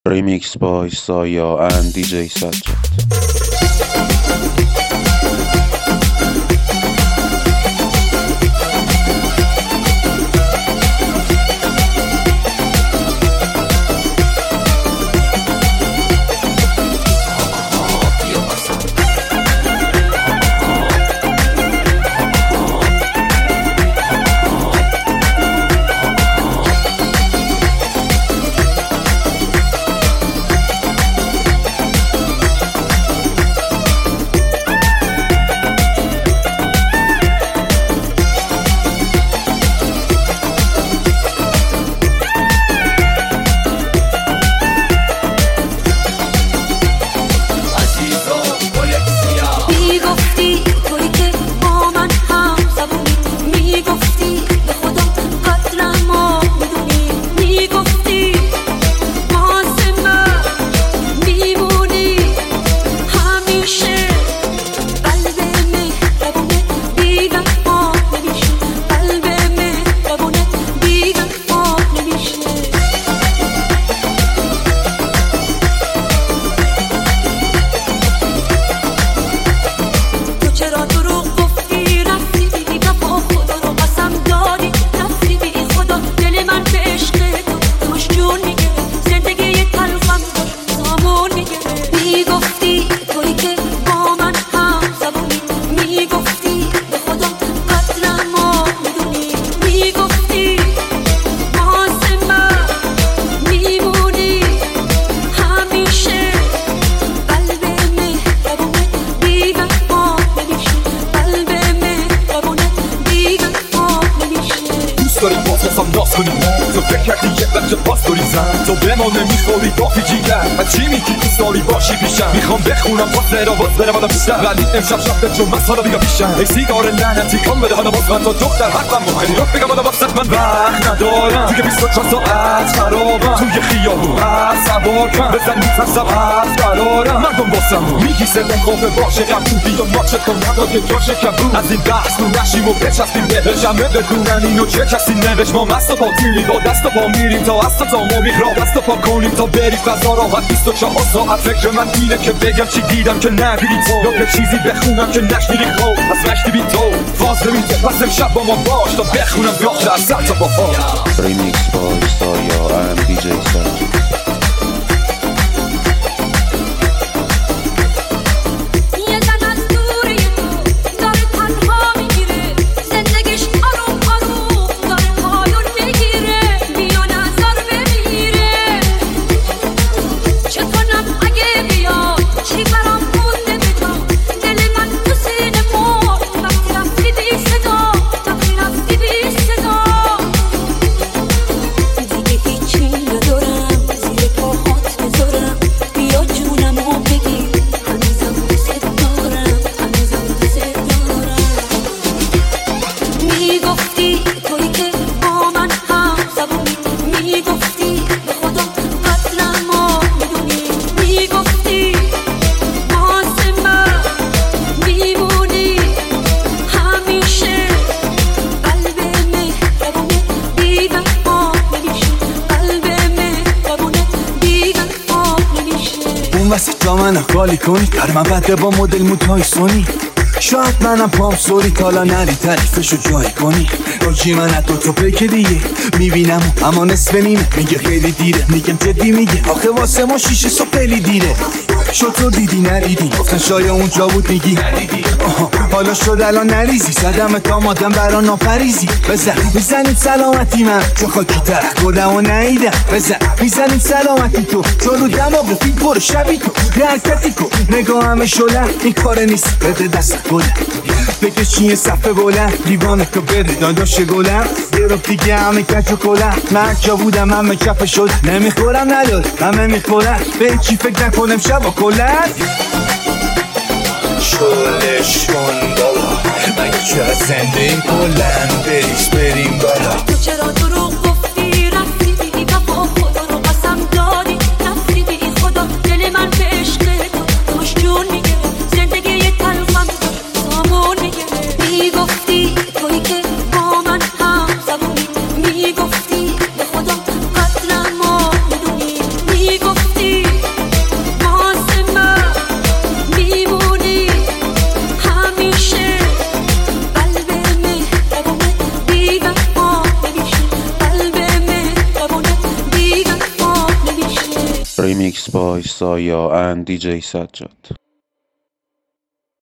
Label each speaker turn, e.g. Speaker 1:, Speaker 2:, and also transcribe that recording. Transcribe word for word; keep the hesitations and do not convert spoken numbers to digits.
Speaker 1: Remix by Saya and D J Sajjad.
Speaker 2: تو فکر کردی یه بچه پاس داری زن تو به ما نمیخوری دافی جیگر از چی میگی دوستاری باشی پیشم میخوام بخونم واسه را باز برم آدم بیشتر ولی امشب شب به جون مسالا بگم پیشم ای سیگار لعنتی کن بده حالا باز من تا دختر حقم بود خیلی رفت بگم آدم واسه من وقت ندارم توی بیست و چهار ساعت خرابم توی خیابون از سوار کن بزن میترسم از قرارم مردم باسم میگی سرم خوفه باشه غم تو بیان ماچت کن ندا که جاشه کبون از این بحث رو نشیم و بچستیم بهش همه بدونن اینو چه کسی نوشت ما مست و پاتیلی با دست و پا میریم تا اصلا تا ما میخرا دست و پا کنیم تا بری فضا راحت بیست و چهار ساعت فکر من اینه که بگم چی دیدم که نبیدی تو یا که چیزی بخونم که نشنیدی خوب از مشتی بی تو فاز نمیده پس امشب با ما باش تا بخونم بیافته از سر تا با پا
Speaker 1: Remix by Saya and D J Sajjad.
Speaker 3: واسه تا منو خالی کنی در من بده با مدل موتای سونی شاید منم پام سوری تالا نری تعریفشو جایی کنی راجی من از دو تا پیک دیگه میبینم اما نصف نیمه میگه خیلی دیره میگم جدی میگه آخه واسه ما شیشه صبح خیلی دیره شد تو دیدی ندیدی گفتن شاید اونجا بود میگی آها حالا شد الان نریزی زدم تا مادم برا ناپریزی بزن میزنیم سلامتی من چو خاکی ترخ کردم و نهیدم بزن میزنیم سلامتی تو چون رو دماغ فیل برو شبی تو حرکتی کن نگاه همه شلم این کار نیست بده دست گلم بکش چیه صفحه بلند دیوانه تو بده داداش گلم گرفت دیگه همه کچ و کلم من جا بودم همه چپه شد نمیخورم ندار همه میخورم به چی فکر نکنم شب و کلن شلش کن بابا مگه چرا زنده این کلن بریش بریم بالا
Speaker 4: تو چرا دروغ گفتی رفتی دیدی وفا خدا رو قسم دادی رفتی دیدی خدا دل من به عشق تو توش جون میگه زندگی یه تلخم سامون میگه میگفتی توی که با من هم زبونی میگفتی به خدا قدرم رو میدونی میگفتی
Speaker 1: Remix by Saya and D J Sajjad.